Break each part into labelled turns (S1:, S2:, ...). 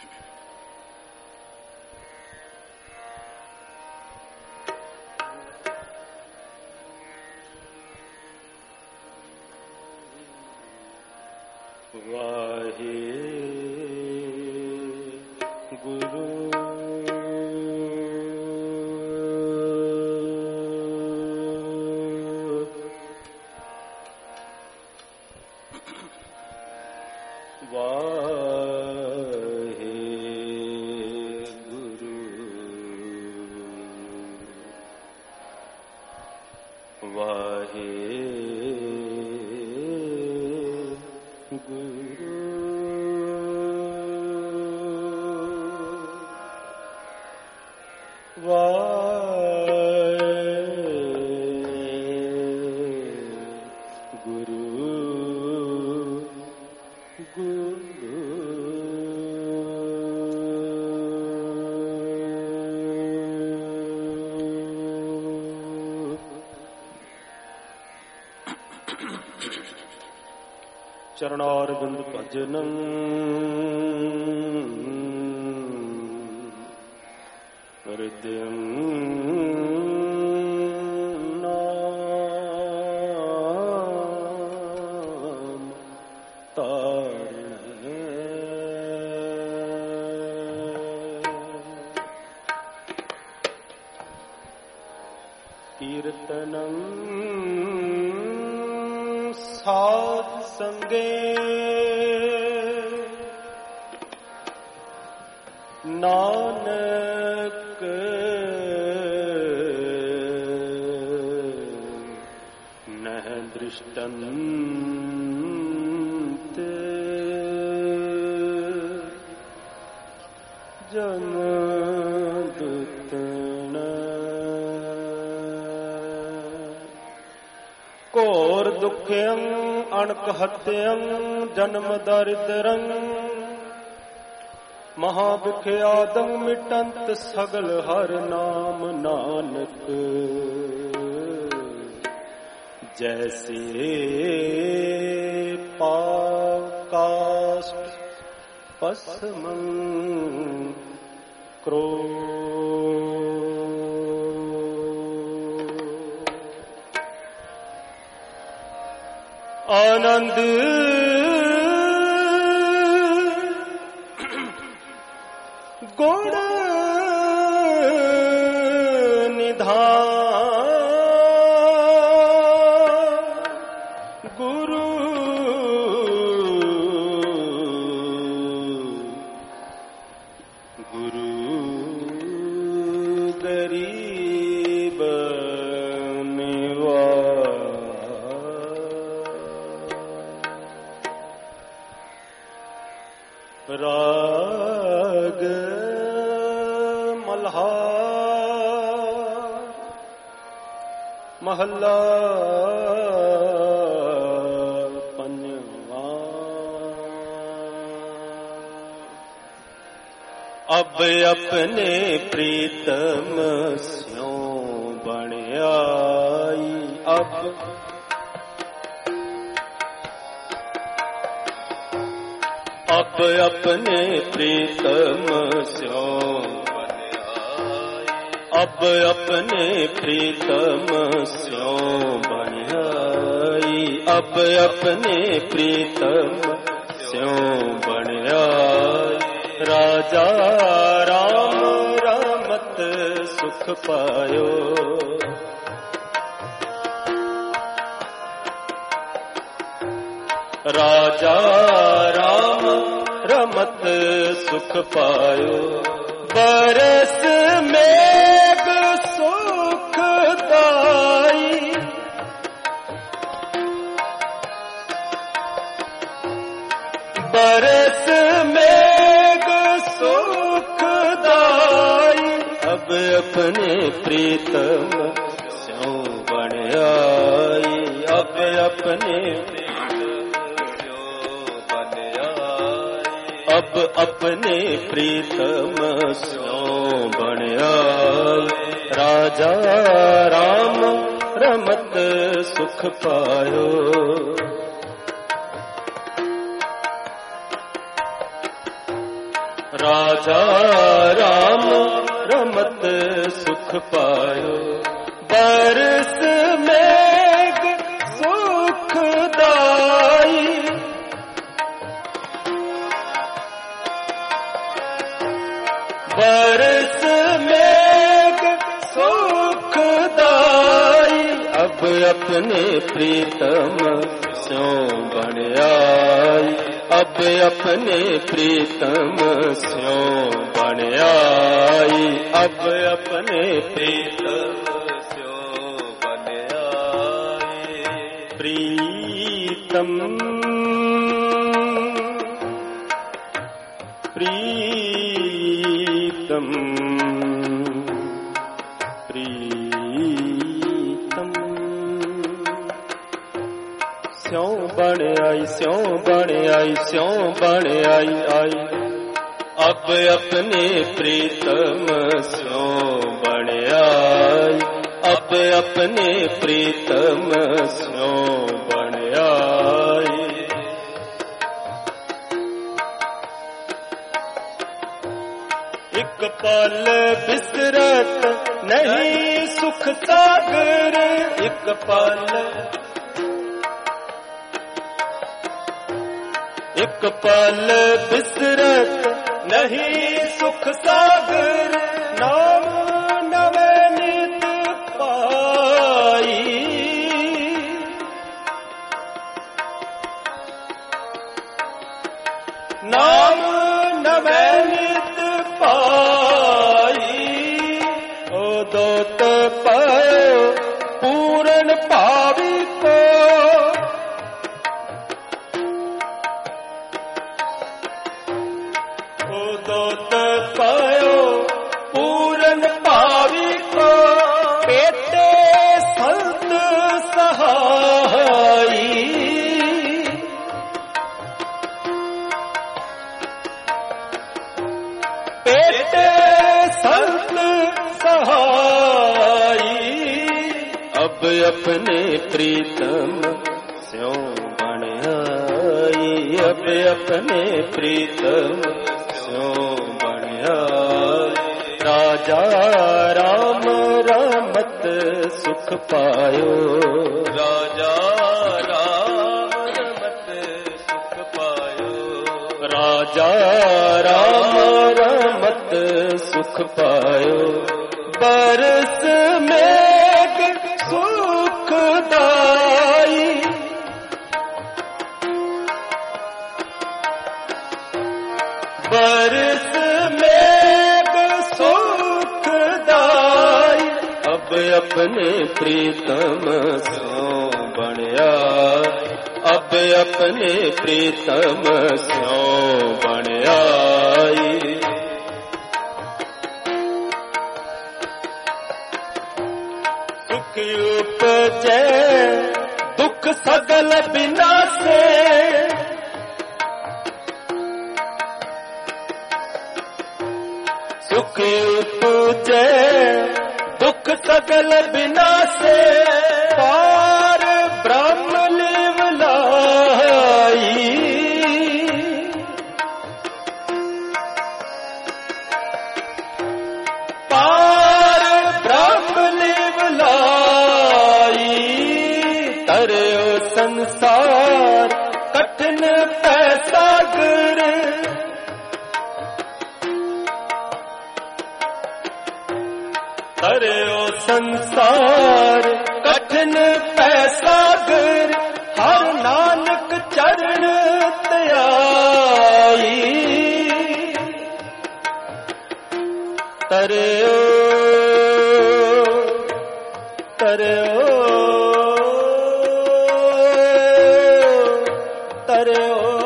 S1: वाहे गुरु वाहे गुरु वाहे गुरु चरणारविंद भजनं हृदयं नाम तारणे कीर्तनं साध संगे नानक नह दृष्टंत जमदूतन घोर दुखयं अणक हत्यं जन्म दारिद्रं महाविख्यातं मिटंत सगल हर नाम नानक जैसे पाकाष्ठ पस्मं आनंद गुण निधान गुरु गुरु गरीब राग मल्हार महला पंजवा। अब अपने प्रीतम स्यों बन आई अब अपने प्रीतम स्यों बन आई अब अपने प्रीतम स्यों बन आई अब अपने प्रीतम स्यों बन आई राजा राम रमत सुख पायो राजा राम रमत सुख पायो बरस मेघ सुखदाई बरस मेघ सुखदाई अब अपने प्रीतम स्यों बन आई अब अपने अब अपने प्रीतम स्यों बन आई राजा राम रमत सुख पायो राजा राम रमत सुख पायो। बरस मेघ सुखदाई, बरस मेघ सुखदाई। अब अपने प्रीतम स्यों बन आई, अब अपने प्रीतम स्यों बन आई, अब अपने प्रीतम स्यों बन आई। प्रीतम प्रीतम प्रीतम स्यों बन आई, स्यों बन आई, स्यों बन आई आई। अब अपने प्रीतम स्यों बन आई, अब अपने प्रीतम स्यों बन आई। एक पल बिसरत नहीं सुख सागर, एक पल एक पल बिसरत नहीं सुख सागर। नाम नवनीत पाई, नाम नवनीत पाई। ओ दोत पायो पूरन पावी को, दोत पायो पूरन पावी को। पेटे संत सहाई, पेटे संत सहाई। अब अपने प्रीतम स्यों बन आई, अब अपने प्रीतम बन आई। राजा राम रमत सुख पायो, राजा राम रमत सुख पायो, राजा राम रमत सुख पायो। बरस मेघ सुखदाई, बरस मेघ सुखदाई। अब अपने प्रीतम स्यों बन आई, अब अपने प्रीतम स्यों बन आई। सुख उपजे दुख सगल विनाशे, सुख उपजे दुख सगल विनाशे। पार ब्रह्म लिवलाई, पार ब्रह्म लिवलाई। तरयो संसार कठिन पैसागर, तरयो संसार कठिन पैसागर। हर नानक चरण त्याई, तरयो तरयो तरयो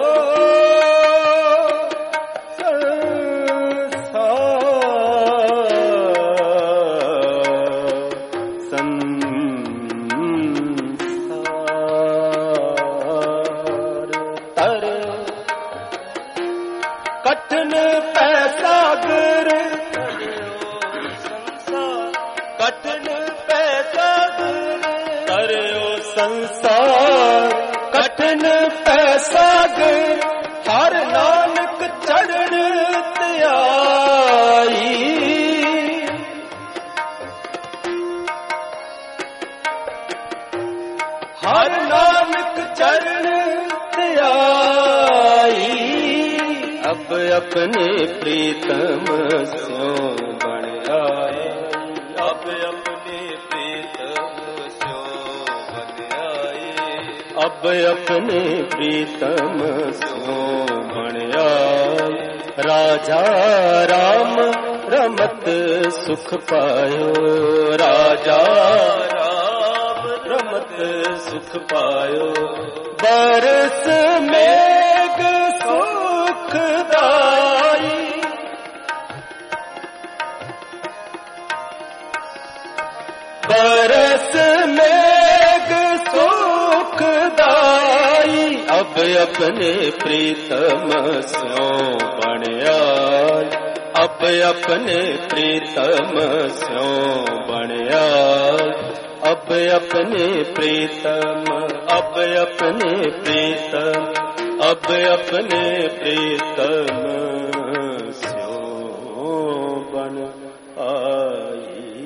S1: कठिन पैसागर, कठिन पैसागर। तरयो संसार कठिन पैसागर। हर नानक चरण त्याई, हर नानक चरण ध्याई, अब अपने प्रीतम स्यो बन आए, अब अपने प्रीतम स्यो बन आए, अब अपने प्रीतम स्यो बन आए। राजा राम रमत सुख पायो, राजा राम रमत सुख पायो, बरस मेघ सुखदाई, बरस मेघ सुखदाई, अब अपने प्रीतम स्यो बन आए, अब अपने प्रीतम स्यो बन आए, अब अपने प्रीतम, अब अपने प्रीतम, अब अपने प्रीतम स्यो बन आई।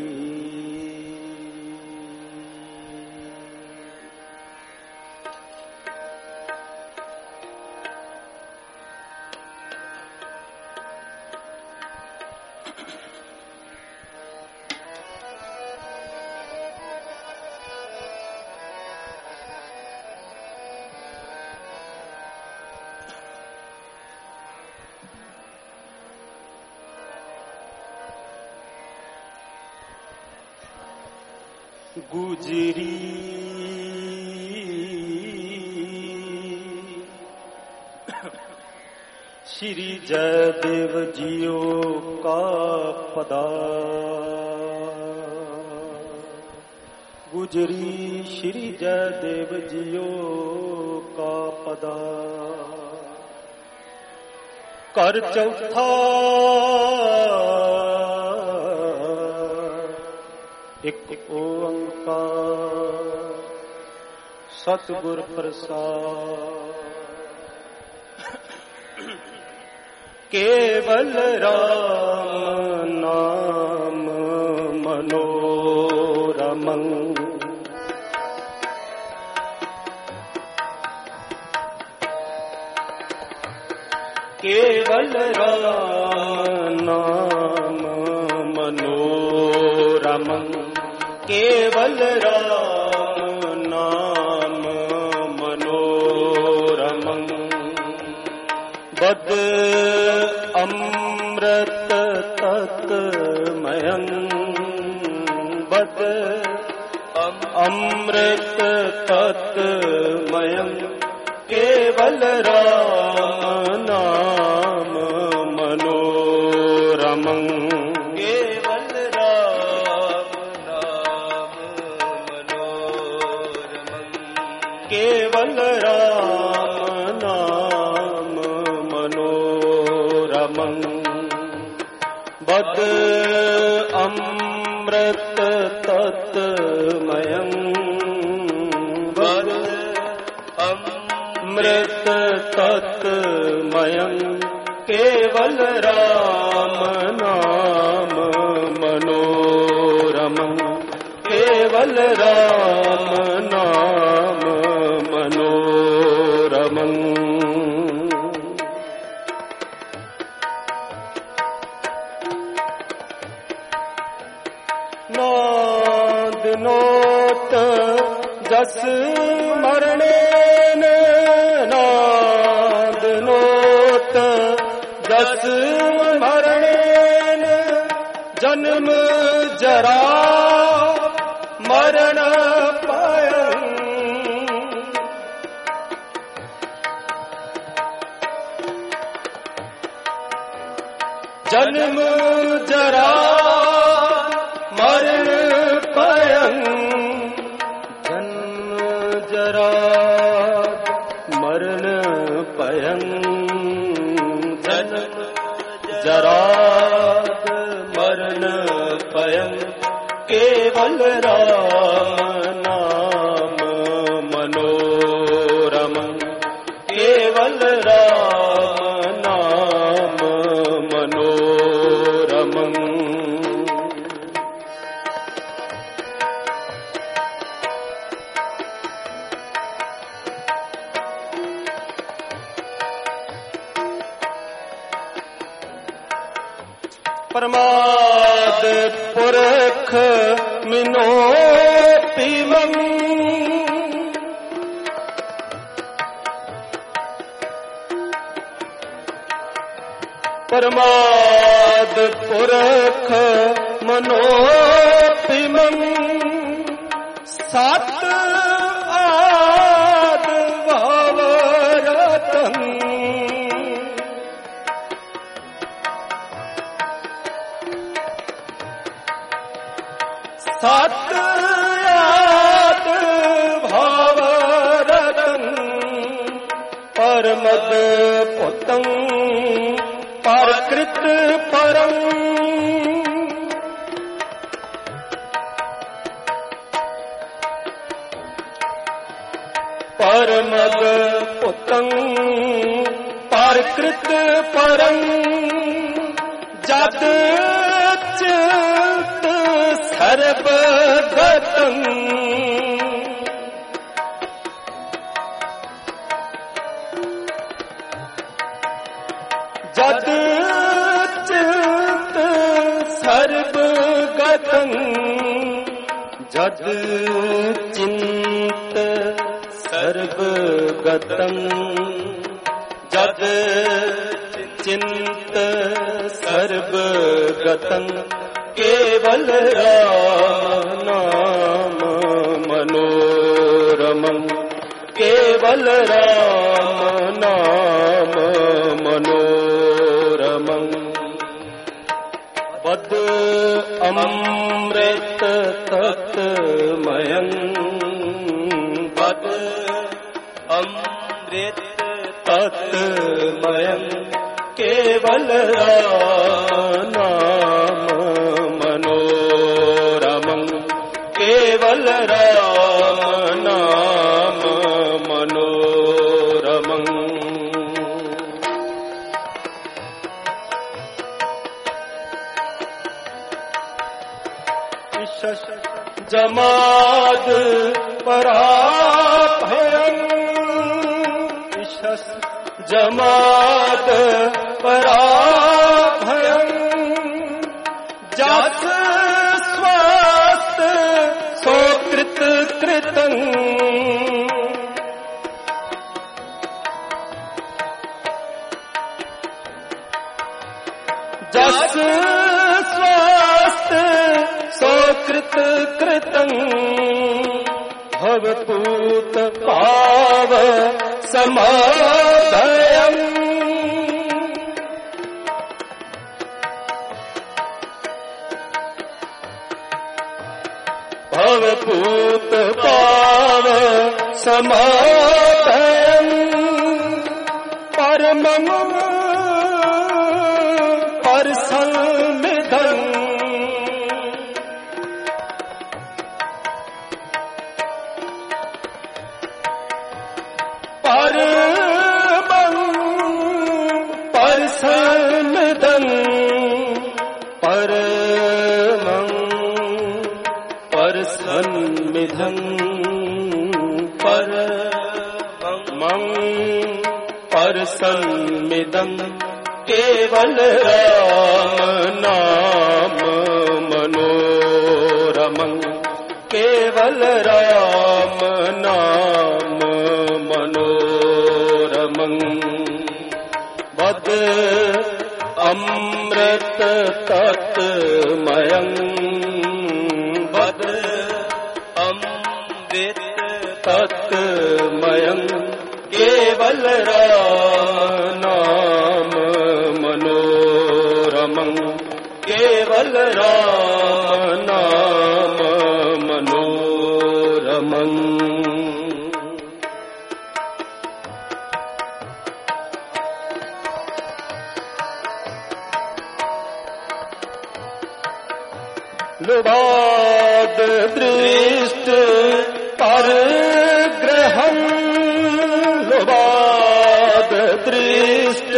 S1: गुजरी श्री जयदेव जियो का पदा, गुजरी श्री जयदेव जियो का पदा, कर चौथा एक ओंकार सतगुर प्रसाद, केवल राम नाम मनोरमं, केवल राम नाम मनोरमं, केवल राम नाम मनोरमं, बद अमृत तत्मयं, बद अमृत तत्मयं, केवल राम नाम मनोरमं, केवल राम नाम मनोरमं, केवल राम नाम मनोरमं, बद अमृत तत्मयं, बद अमृत तत्मयं, केवल राम नाम मनोरमं, केवल राम नाम मनोरमं। नाद नोत जस मरणेन, नाद नोत जस मरणेन, जन्म जरा मरण पायं, जन्म जरा मरण पायं, जन्म जरा मरण पायं, जन्म जरा मरण पायं, केवल राम नाम मनोरमं, केवल राम नाम मनोरमं। प्रमाद पुरख मिनो पीमं प्रमाद पुरख मनो पीमं सात आद भावरतं सात आद भावरतं परमद पुतं परकृत परं परमद पुतं परकृत परं जद चित सर्वगतं जद चित सर्वगतं जद चिंत सर्वगतं जद चिंत सर्वगतं केवल राम नाम मनोरमं केवल राम नाम मनोरमं पद अमृत तत्मयं पद अमृत तत्मयं केवल राम नाम मनोरमं केवल राम नाम मनोरमं जमाद पराभयं जमाद पराभयं जास स्वास्त सोकृत कृतं जस स्वास्त सोकृत कृतं भवपूत पाव समाधयम् भवपूत पाव समाधयम् परमं परसंविदम् परमं परसंविदं परमं परसंविदं परमं परसंविदं केवल राम नाम मनोरमं केवल राम नाम मनोरमं वद अमृत तत्मयं वद अमृत तत्मयं केवल राम नाम मनोरमं केवल राम नाम मनोरमं लुबाद दृष्ट परग्रहं लुबाद दृष्ट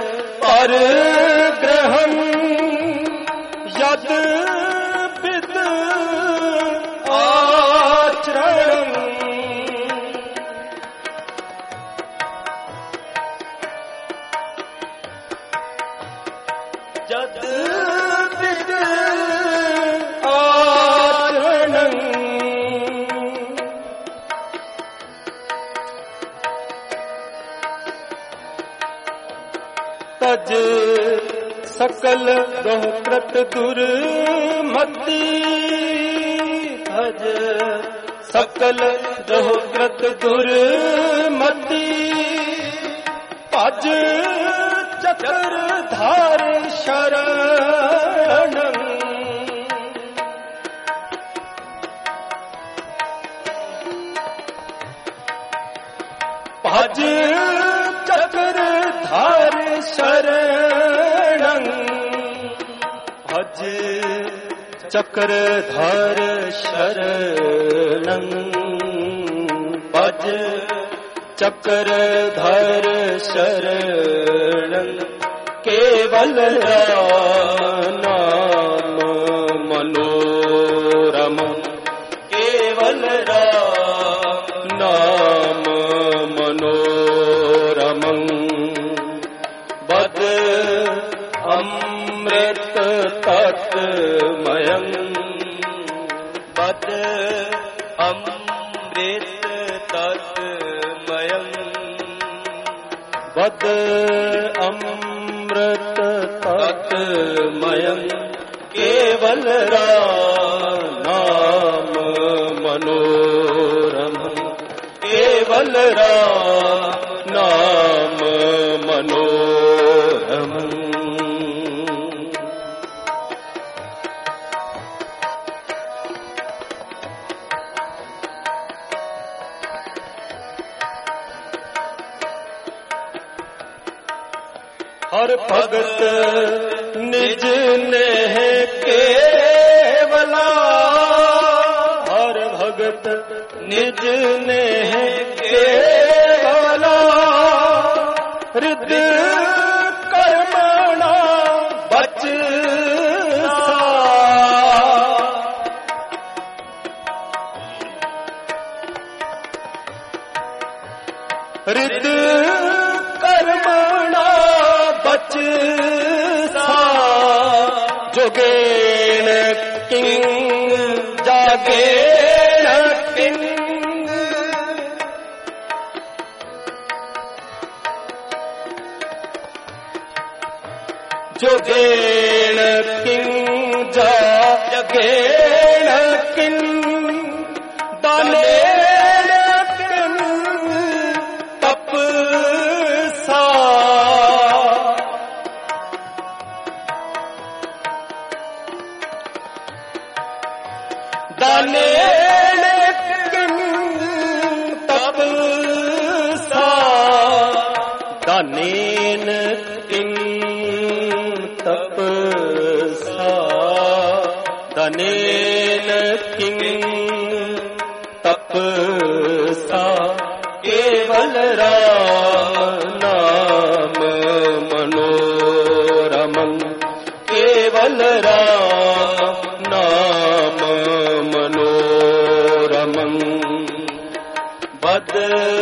S1: परग्रहं यद विद आचरणं यद तज सकल दोहकृत दुर्मति भज सकल दोहकृत दुर्मति भज चक्रधार शरणं भज चक्रधार शरणं भज चक्रधार शरणं भज चक्रधार शरणं केवल राम नाम मनोरमं केवल राम नाम मनोरमं बद अमृत तत्मयं बद अमृत तत्मयं बद अमृत तत्मयं केवल राम नाम मनोरमं केवल राम नाम मनोरमं हर भगत निज नेह केवला हर भगत निज नेह केवला हृदय कर्मणा बच हृदय कर्मणा बच जोगेन किंग जागेन किंग जोगेन किंग जागेन किंग दानेन किंग तपसा दानेन किंग तपसा दानेन किंग तपसा दानेन किंग तपसा केवल राम नाम मनोरमं केवल राम नाम मनोरमं बद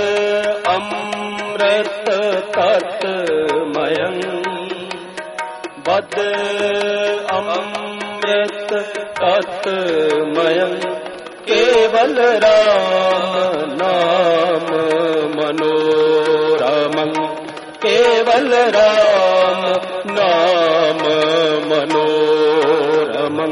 S1: अमृत तत्मयं बद अमृत तत्मयं केवल राम नाम मनोरमं केवल राम नाम मनोरमं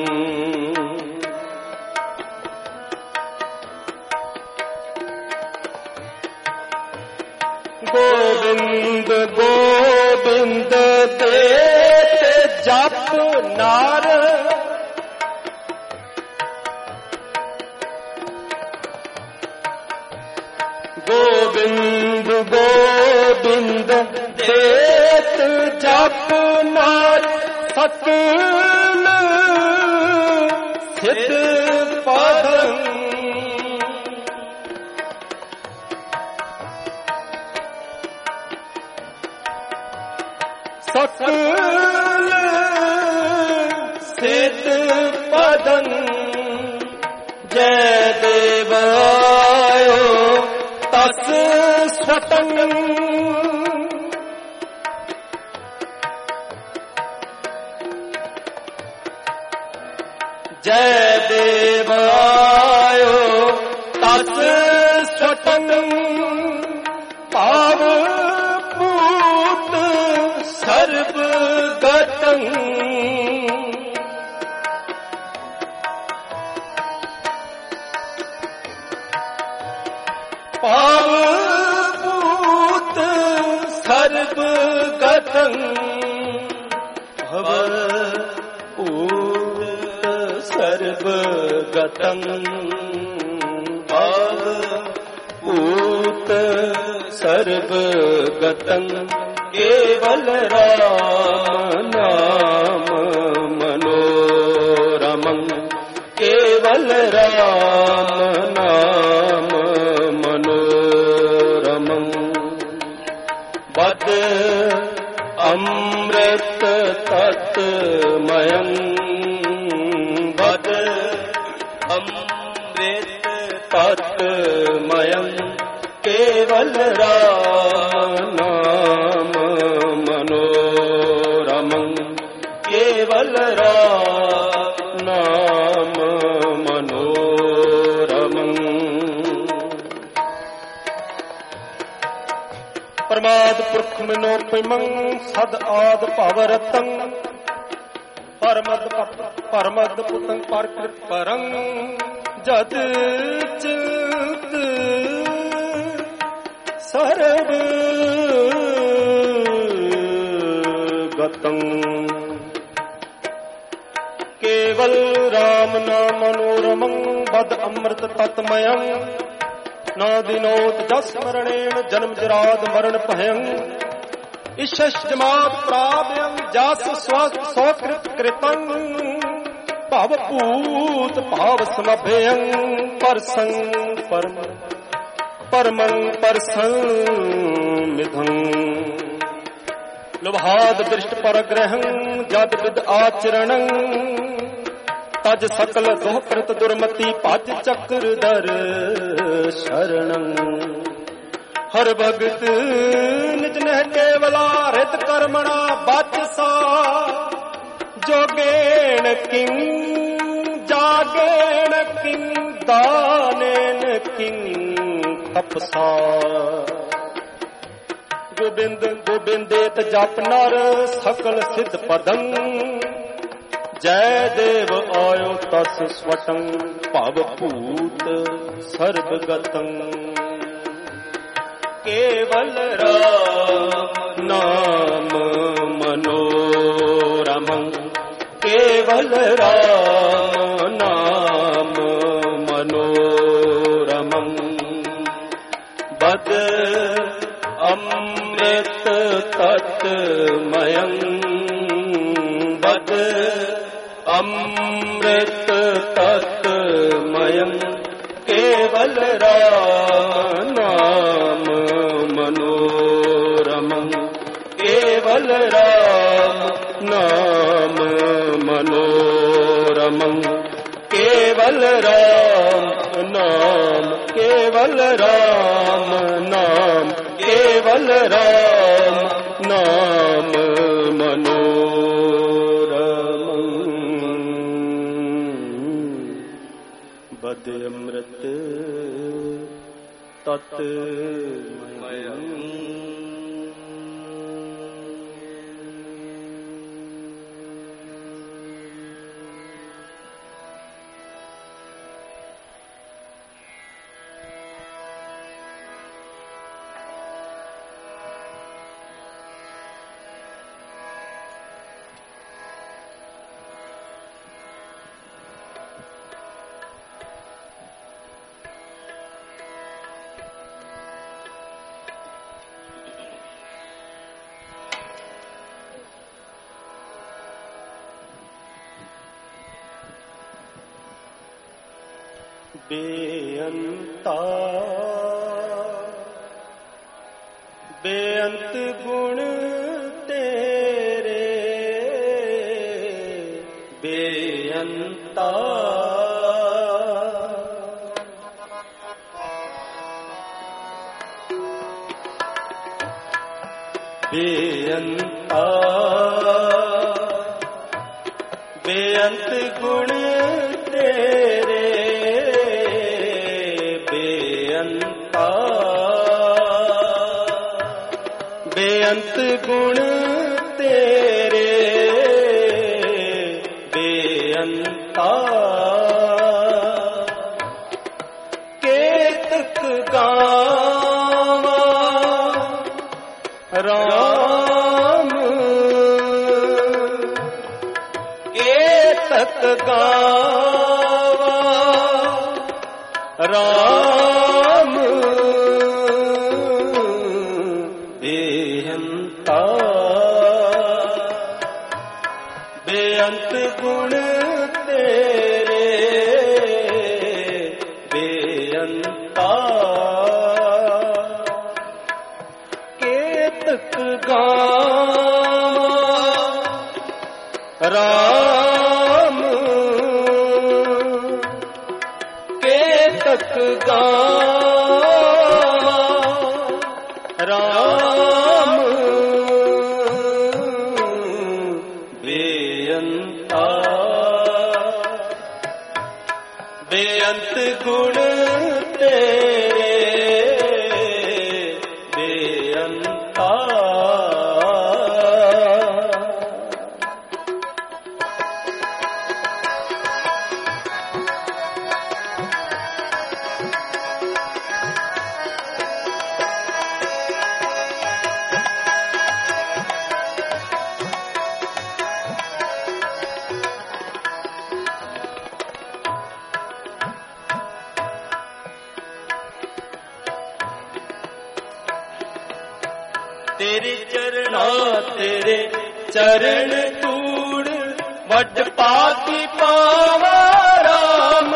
S1: गोविंद गोविंद देत जप नार गोविंद गोविंद देत जप नार सकल सिद्ध पदं सकल सिद्ध पदं जय देवायो तस् स्वतं जय देवायो तस् स्वतं पावभूत पावभूत सर्वगतं भवभूत सर्वगतं भवभूत सर्वगतं केवल राम नाम मनोरमं केवल राम नाम मनोरमं बद अमृत तत्मयं बद अमृत तत्मयं केवल राम नाम मनोरमं केवल राम नाम मनोरमं परमाद पुरख मनोपिमं सद आद पावरतं परमद पुतं परकृत परं जद चित सर्व गतं केवल राम नाम मनोरमं बद अमृत तत्मयं न दिनोत जस स्मरणेन जन्म जराद मरण भयं ईशमात प्राप्यं जास स्वकृत कृतं भावपूत भाव समभयं परसं परमं परसंमिधं लुभाद दृष्ट परग्रहं जद विद आचरणं तज सकल दोहकृत दुर्मति पाज चक्र दर शरणं हर भगत निज नह केवला हृत कर्मणा बाचसा जोगेन किं जागेन किं दानेन किं तपसा गोविंद गोविंदेत जप नर सकल सिद्ध पदं जय देव आयो तस स्वटं भवभूत सर्वगतं केवल राम नाम मनोरमं केवल राम नाम मनोरमं बद अमृत तत्मयं बद अमृत तत्मयं केवल राम नाम मनोरमं केवल राम नाम मनोरमं केवल राम नाम केवल राम नाम केवल राम नाम मनोरमं बद अमृत तत्मयं बेअंता बेअंत गुण तेरे बेअंता बेअंता बेअंत गुण तेरे बेअंता बेअंत गुण तेरे बेअंता केतक ਗਾਵਾਂ ਰਾਮ ਕੇਤਕ ਗਾਵਾਂ ਰਾਮ ਬੇਅੰਤਾ ਬੇਅੰਤ ਗੁਣ ਤੇਰੇ ਬੇਅੰਤਾ ਕੇਤਕ ਗਾਵਾਂ ਰਾਮ ਕੇਤਕ ਗਾਵਾਂ ਰਾਮ ਬੇਅੰਤਾ ਬੇਅੰਤ ਗੁਣ ਤੇਰੇ ਬੇਅੰਤਾ ਤੇਰੇ ਚਰਨਾਂ ਤੇਰੇ ਚਰਨ ਧੂੜ ਵੱਡ ਪਾਕੀ ਪਾਵਾ ਰਾਮ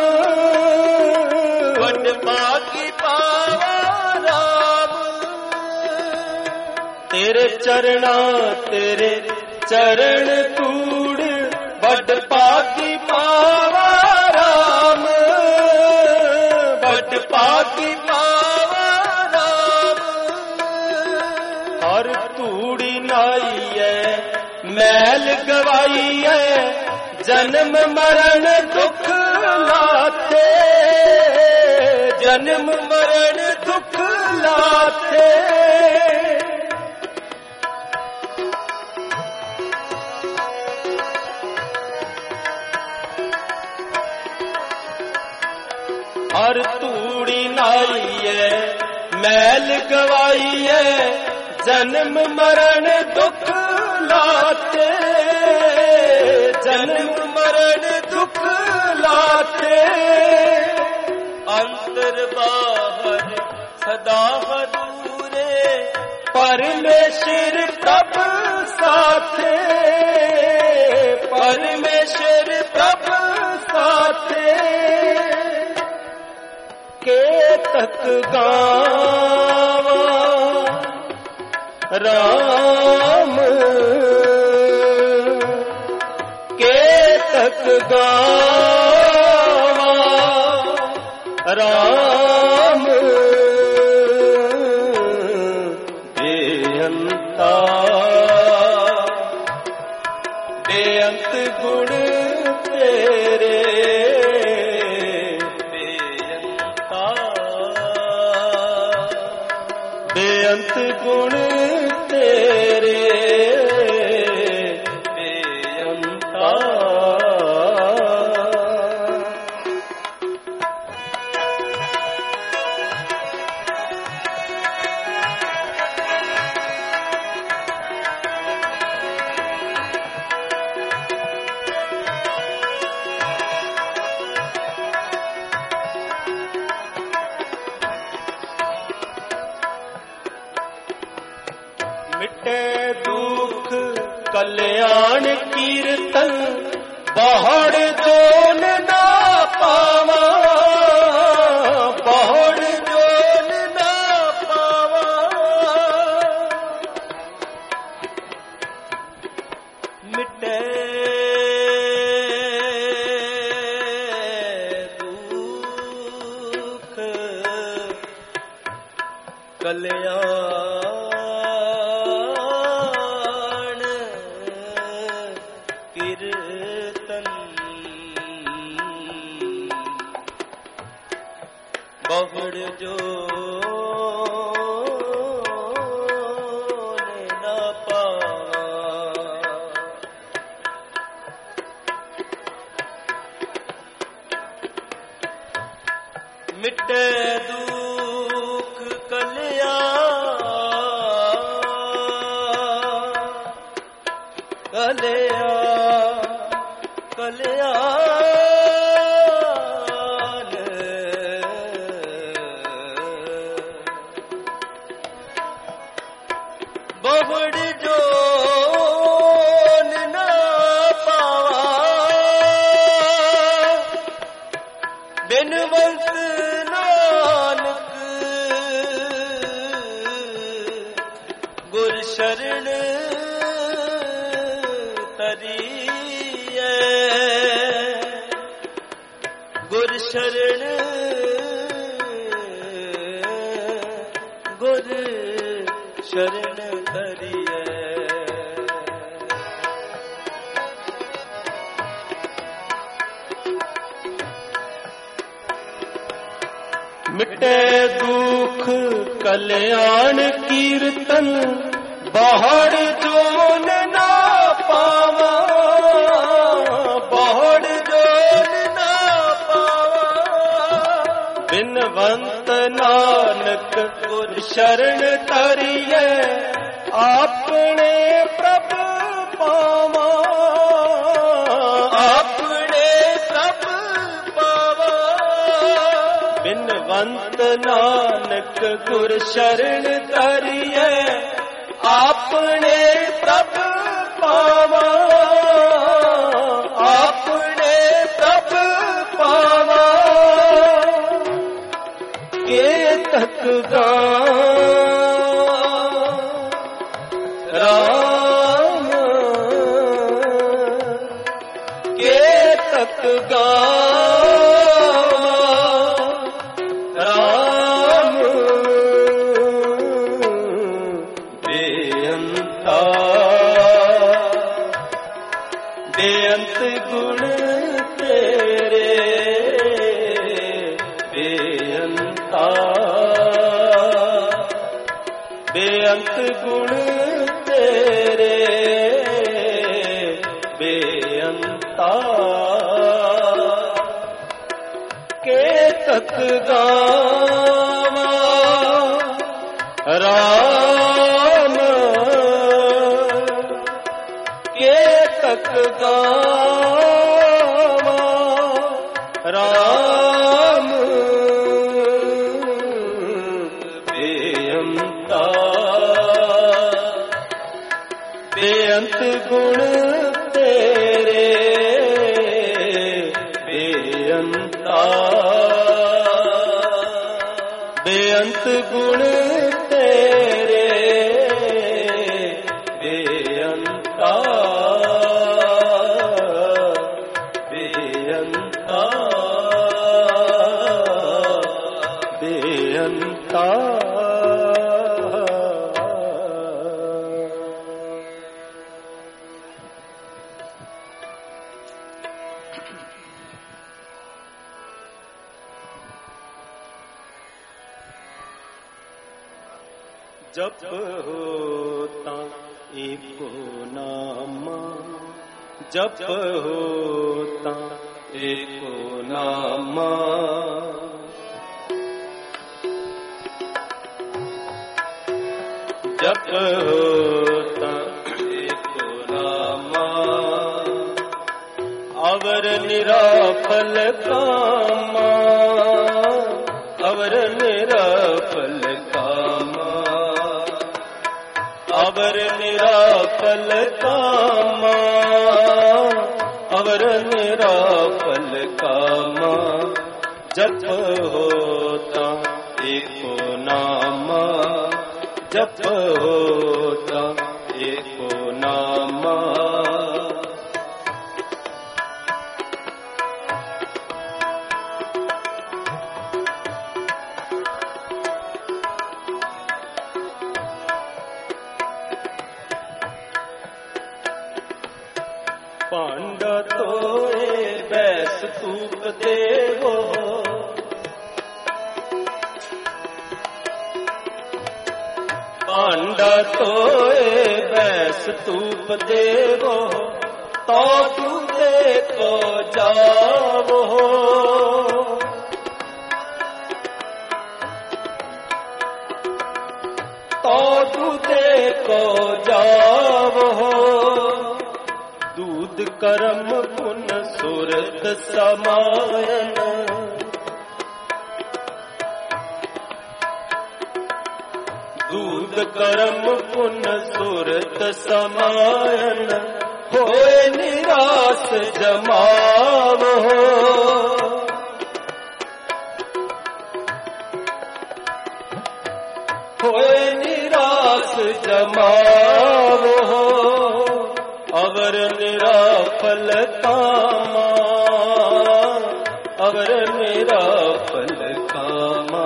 S1: ਵੱਡ ਪਾਕੀ ਪਾਵਾ ਰਾਮ ਤੇਰੇ ਚਰਨਾਂ ਤੇਰੇ ਚਰਨ ਧੂੜ ਵੱਡ ਪਾਕੀ ਪਾਵਾ ਰਾਮ ਵੱਡ ਪਾਕੀ ਹਰ ਧੂੜੀ ਨਾਈਐ ਮੈਲ ਗਵਾਈਐ ਜਨਮ ਮਰਨ ਦੁਖ ਲਾਥੇ ਜਨਮ ਮਰਨ ਦੁਖ ਲਾਥੇ ਹਰ ਧੂੜੀ ਨਾਈਐ ਮੈਲ ਗਵਾਈਐ ਜਨਮ ਮਰਨ ਦੁਖ ਲਾਤੇ ਜਨਮ ਮਰਨ ਦੁਖ ਲਾਤੇ ਅੰਤਰ ਬਾਹਰ ਸਦਾ ਹਦੂਰੇ ਪਰਮੇਸ਼ਰ ਪ੍ਰਭ ਸਾਥੇ ਪਰਮੇਸ਼ਰ ਪ੍ਰਭ ਸਾਥੇ ਕੇਤਕ ਗਾਵਾਂ ਰਾਮ ਕੇਤਕ ਗਾਵਾਂ ਰਾਮ ਬੇਅੰਤਾ ਬੇਅੰਤ ਗੁਣ ਤੇਰੇ ਬੇਅੰਤਾ ਬੇਅੰਤ ਗੁਣ ਤੇਰੇ ਬੇਅੰਤਾ ਮਿਟੇ ਦੁਖ ਕਲਿਆਣ ਕੀਰਤਨ ਪਹਾੜ ਜੋਨ ਨਾ ਪਾਵਾਂ ਪਹਾੜ ਜੋਨ ਨਾ ਪਾਵਾਂ ਮਿਟੇ ਦੁਖ ਕਲਿਆਣ ਕੀਰਤਨ ਬਹੁੜ ਜੋ ਨਾ ਪਾਵਾਂ ਮਿਟੇ ਦੁਖ मिटे दुख कल्याण कीर्तन बाहर जोन ना पावा, बाहर जोन ना पावा। बिनवंत नानक गुर शरण तरिए आपने प्रभु पावा, आपने प्रभु पावा। बिनवंत नानक गुर शरण तरिए आपने प्रभु पावा, आपने प्रभु पावा। के तक राम के तक राम बेअंता बेअंत गुण तेरे बेअंता बेअंत गुण तेरे बेअंता। के तक गावा राम के तक गावा राम बेअंता बेअंत गुण तेरे बेअंता बेअंत गुण तेरे बेअंता बेअंता बेअंता। जप होता एको नामा, जप होता एको नामा। जप होता एको नामा, अवर निराफल कामा, अवर निराफल कामा। अवर निराफल कामा, अवर निराफल कामा। जप होता एको नामा, जप होता एको नामा। पांडा तोए बैस तूप देवो, पांडा तोए बैस तूप देवो। तो तूते को जावो, तो दूधे को जाव हो। दूध कर्म पुन सुरत समायन, दूध कर्म पुन सुरत समायन, होए निराश जमाव हो। होए निराश जमाव हो, अवर निराफल कामा, अवर निराफल कामा,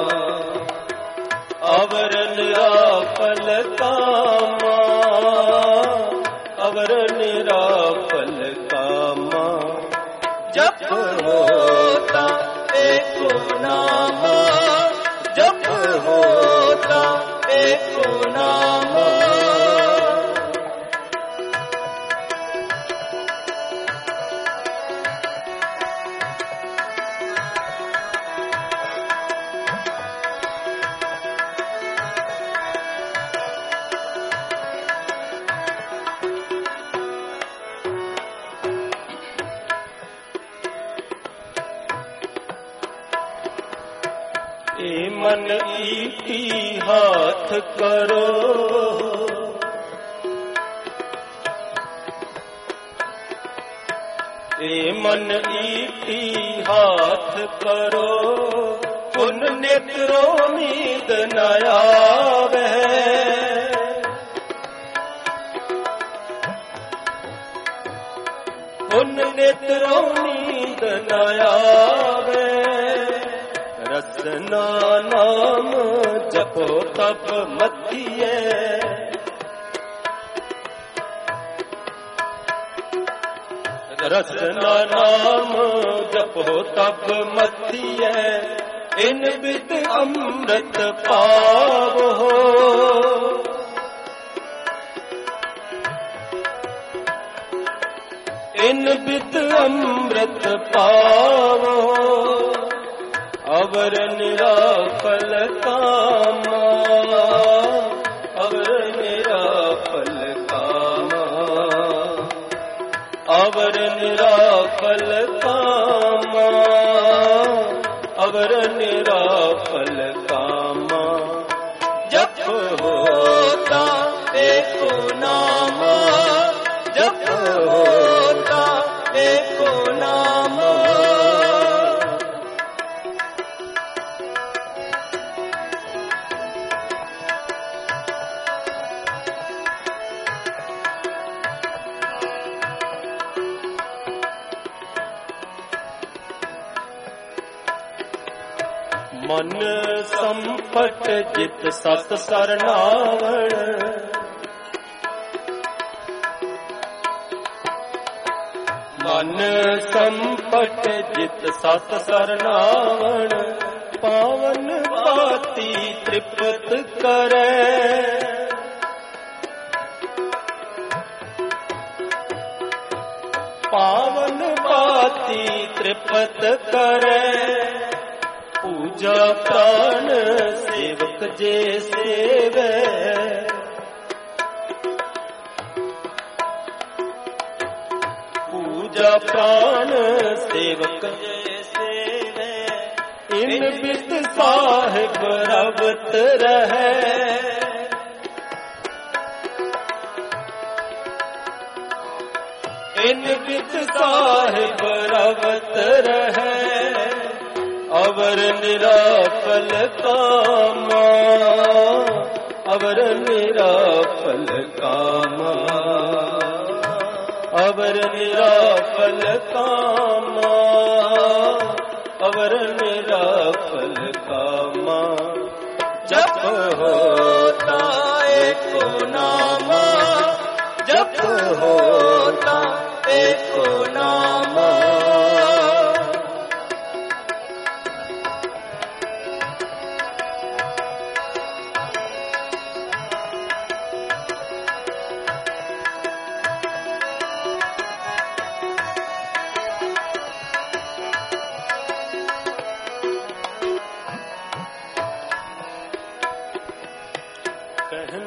S1: अवर निराफल कामा, अवर निराफल कामा। जप होता एको नामा, जप होता एको नामा। ए मन ईटी हाथ करो, ए मन ईटी हाथ करो, उन नेत्रों नींद न आवे। उन नेत्रों नींद न आवे। रसना नाम जपो तप मतिए, रसना नाम जपो तप मतिए। इन बिद अमृत पावो हो, इन बिद अमृत पावो। अवर निराफल कामा, अवर निराफल कामा, अवर निराफल कामा, अवर निराफल कामा। जप होता एको नामा, जप होता एको नामा। मन संपट जित सत सरनावण, मन संपट जित सत सरनावण। पावन बाती तृप्त करे, पावन बाती तृप्त करे। पूजा प्राण सेवक जे सेवे, पूजा प्राण सेवक जे सेवे। इन बिद साहिब रवत रहे, इन बिद साहिब रवत रहे। अवर निराफल कामा, अवर निराफल कामा, अवर निराफल कामा, अवर निराफल कामा। जप होता एको नामा, जप होता एको नामा।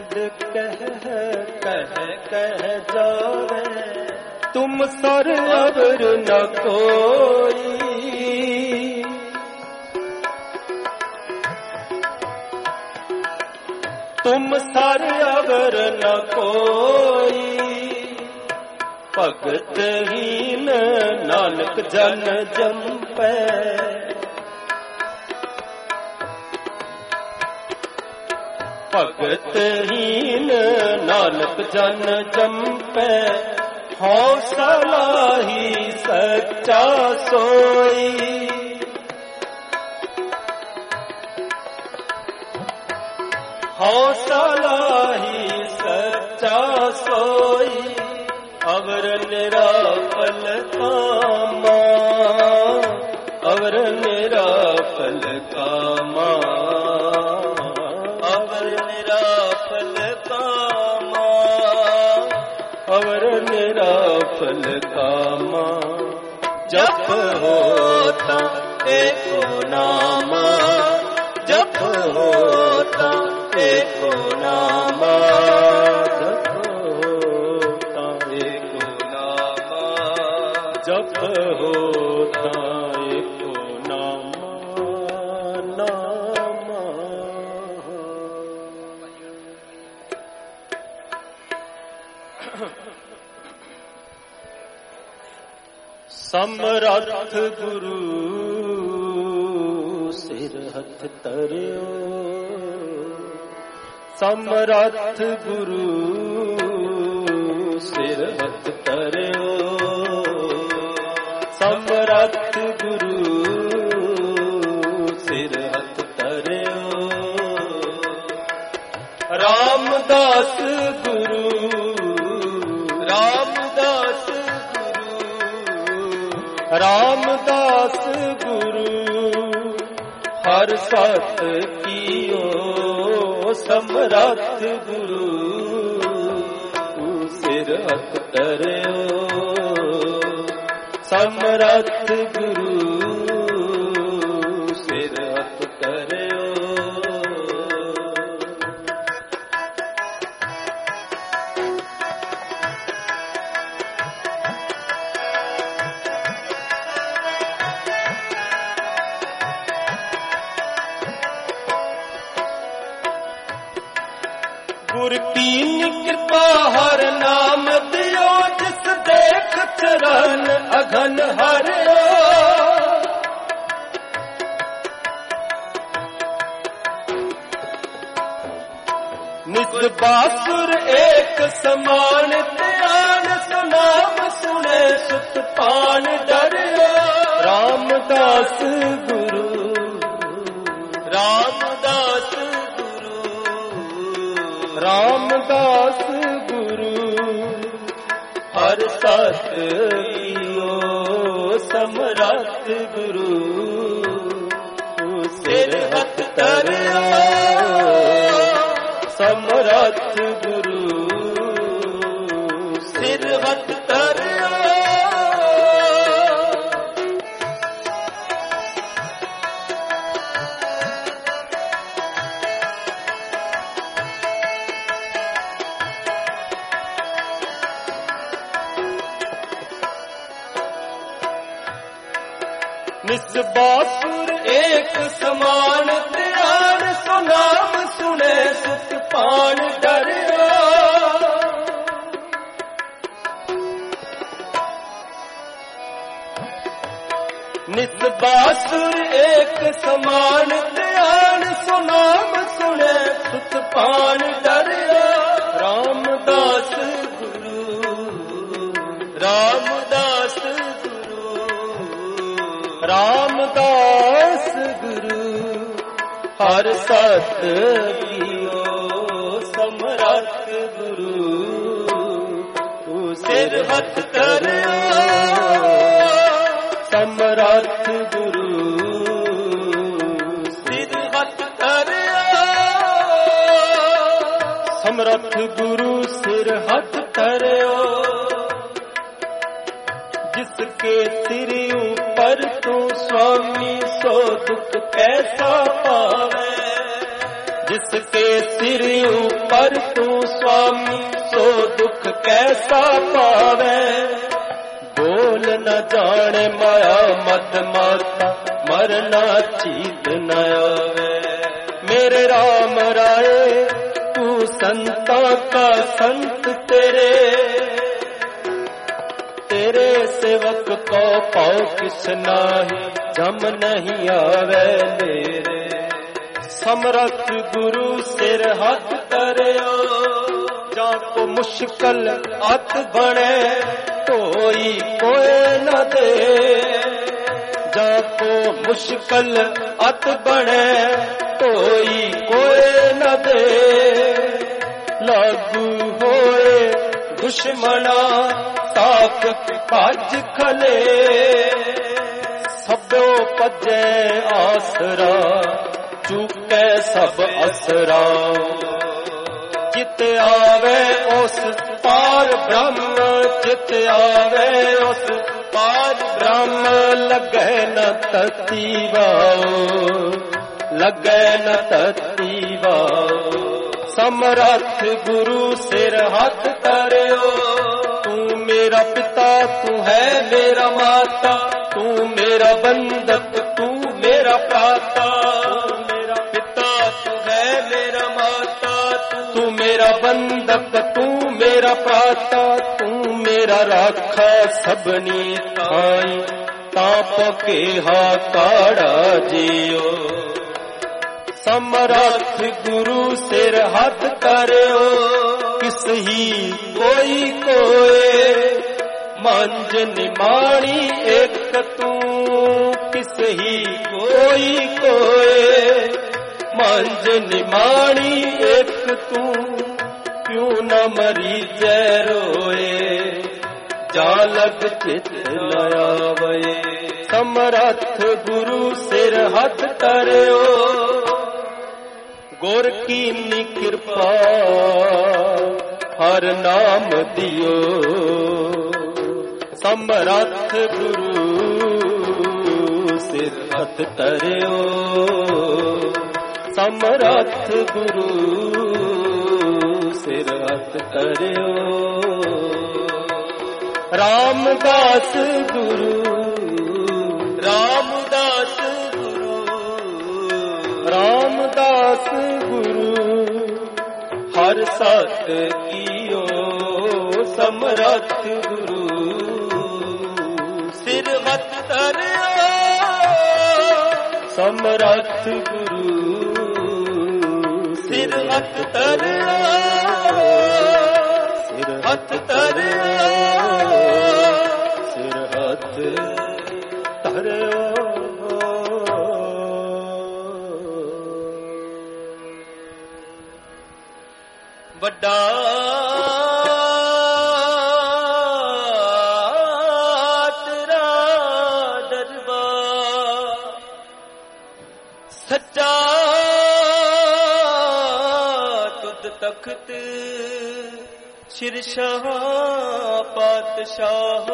S1: शब्द कह कह जावे, तुम सर अवर न कोई। तुम सर अवर न कोई, भगत हीन नानक जन जंपै। भगत हीन नानक जन जंपै, हौसला ही सच्चा सोई। हौसला ही सच्चा सोई, अवर निराफल कामा, अवर निराफल कामा, अवर निराफल कामा, अवर निराफल कामा। जप होता एको नामा, जप होता एको नामा, जप होता एको नामा, जप होता एको नामा, नामा। समरथ गुरु सिर हथ तरियो, समरथ गुरु सिर हथ तरियो, समरथ गुरु सिर हथ तरियो। रामदास गुरु, रामदास गुरु, रामदास गुरु, हर सत कियो समरथ गुरु सिर हथ तरियो, समरथ गुरु सिर हथ तरियो। गुर कीन कृपा हर नाम दियो, जिस देख चरण अघन हरियो। निज बासुर एक समान, ध्यान सुनाम सुने सुत पान डरियो। रामदास गुरु, रामदास रामदास गुरु, हर सत कियो समरथ गुरु सिर हथ तरियो, समरथ गुरु सिर हथ तरियो। निस बासुर एक समान, ध्यान सुनाम सुने सुत पान डरियो। निस बासुर एक समान, ध्यान सुनाम सुने सुत पान डरियो। रामदास गुरु, रामदास रामदास गुरु, हर सत कियो समरथ गुरु सिर हथ तरियो। समरथ गुरु सिर हथ तरियो। समरथ गुरु सिर हथ तरियो। जिसके सिर ऊपर तू स्वामी, सो दुख कैसा पावे। जिसके सिर ऊपर तू स्वामी, सो दुख कैसा पावे। बोल न जाने माया मद माता, मरना चीत न आवे। मेरे राम राय तू संता का संत, तेरे तेरे सेवक को पाओ किस नाही, जम नहीं आवे मेरे। समरथ गुरु सिर हाथ धरियो, जाको मुश्किल अत बने, कोई कोई न दे। जाको मुश्किल अत बने, कोई कोई न दे। लागू होए दुश्मना, साक भज खले। सबो भजे आसरा, चूके सब असरा। जित आवे उस पार ब्रह्म, जित आवे उस पार ब्रह्म। लगे न तती वाओ, लगे न तती वाओ। समरथ गुरु सिर हाथ धरियो, तू मेरा पिता तू है मेरा माता। तू मेरा बंधक तू मेरा प्राता। मेरा पिता तू है मेरा माता, तू मेरा बंधक तू मेरा प्राता। तू मेरा राखा सबनी थाई, ताप के हा काड़ा जियो। समरथ गुरु सिर हाथ धरियो, किस ही कोई कोय। मंज निमाणी एक तू, किस ही कोई कोय। मंज निमाणी एक तू, क्यों न मरी जय रोए। जालग चित न आवे। समरथ गुरु सिर हाथ धरियो, गुर कीनी कृपा हर नाम दियो। समरथ गुरु सिर हाथ धरियो, समरथ गुरु सिर हाथ धरियो। रामदास गुरु, रामदास गुरु, रामदास गुरु। हर सत कियो समरथ गुरु, सिर हाथ धरियो। समरथ गुरु सिर हाथ धरियो, सिर हाथ धरियो, सिर हाथ धरियो। ਵੱਡਾ ਤੇਰਾ ਦਰਬਾਰ, ਸੱਚਾ ਤੁਧ ਤਖਤ। ਸ਼ਿਰਸ਼ਾਹ ਪਾਤਸ਼ਾਹ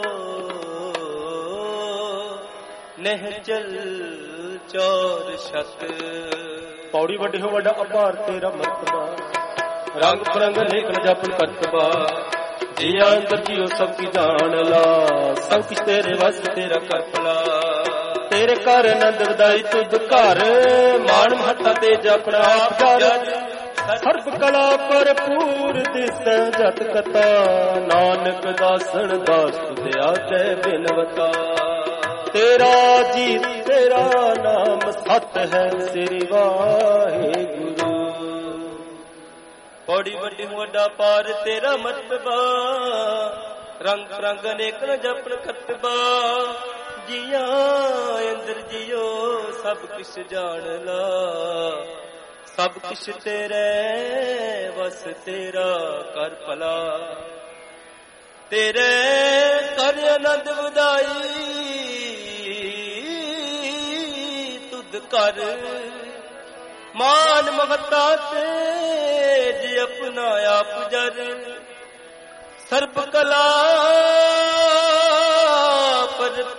S1: ਨਹਿ ਚੌਰ ਛਤ। ਪੌੜੀ ਵੱਡੀ ਹੋ ਵੱਡਾ ਅਪਾਰ ਤੇਰਾ ਮਰਤਬਾ, रंग बिरंग अनेक न जपन करतबा। जिया अंतर जियो सब की जान ला, सब कुछ तेरे वस तेरा करपला। तेरे घर नंद वदाई तुझ घर, मान महता ते जपना आप जर। सर्व कला भरपूर दिसै जत कथा, नानक दासन दास तुझे आते बिनवता। तेरा जी तेरा नाम सत है, श्री वाहिगुरु। पौड़ी वड्डी वड्डा पार तेरा मरतबा, रंग रंग अनेक न जपन कतबा। जिया अंदर जियो सब किश जान ला, सब किश तेरे वस तेरा कर भला। तेरे कर आनंद वदाई तुद कर। मान ममता तेज अपना आप जर, सर्प कला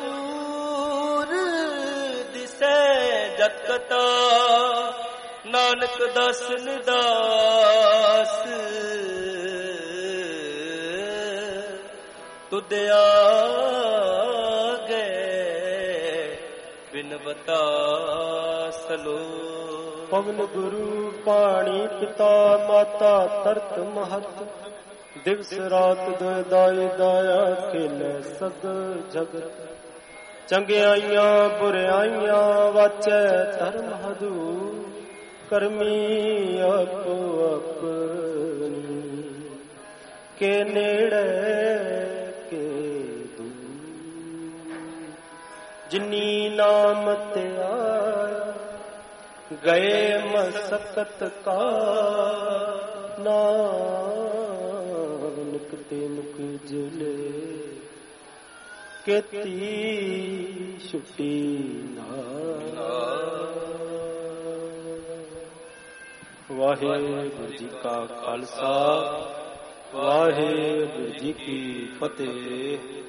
S1: भरपूर दिसै जत कथा। ਨਾਨਕ ਦਾਸਨ ਦਾਸ ਤੁਧ ਆਗੇ ਬਿਨਵਤਾ ਸਲੋ। ਪਵਨ ਗੁਰੂ ਪਾਣੀ ਪਿਤਾ ਮਾਤਾ ਤਰਤ ਮਹਤ ਦਿਵਸ ਰਾਤ ਦੁਇ ਦਾਈ ਦਾਇਆ ਖੇਲੇ ਸਗ ਜਗਤ। ਚੰਗਿਆਈਆਂ ਬੁਰਿਆਈਆਂ ਵਾਚੈ ਧਰਮ ਹਦੂ ਕਰਮੀ ਆਪੋ ਆਪਣੀ ਕੇ ਨੇੜੇ ਕੇ ਦੂਰ। ਜਿਨੀ ਨਾਮ ਤੇ ਆਇਆ ਗਏ ਮਸਕਤ ਕਾ ਨਾਨਕ ਤੇ ਮੁਖ ਜਲੇ ਕੀਤੀ ਛੁੱਟੀ ਨਾ। ਵਾਹਿਗੁਰੂ ਜੀ ਕਾ ਖਾਲਸਾ ਵਾਹਿਗੁਰੂ ਜੀ ਕੀ ਫਤਿਹ।